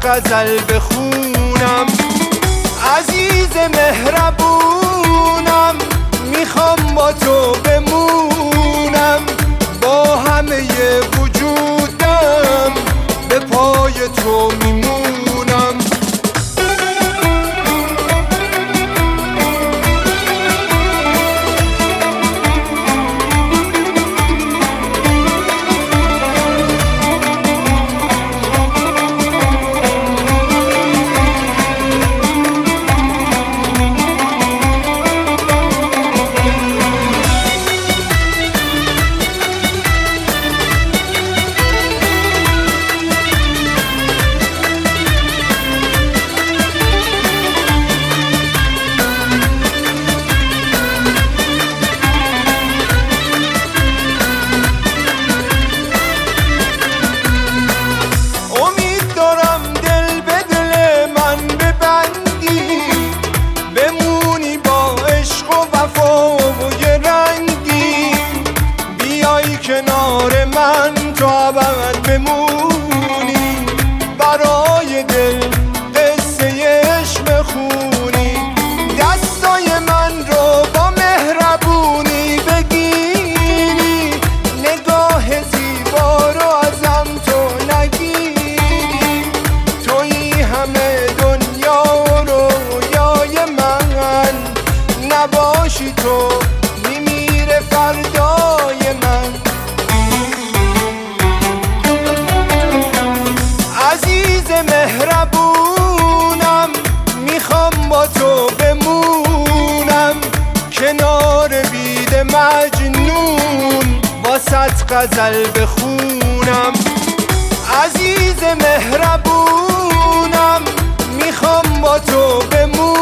غزل بخونم. عزیز مهربونم میخوام با تو بمونم، با همه وجودم به پای تو میمونم. کنار من تو ابد بمونی، برای دل قصه عشق بخونی، دستای من رو با مهربونی بگیری، نگاه زیبا رو ازم تو نگیری. تویی همه دنیا رو رویای من، نباشی تو میمیره فردای من. عزیز مهربونم میخوام با تو بمونم، کنار بید مجنون واسط غزل بخونم. عزیز مهربونم میخوام با تو بمونم،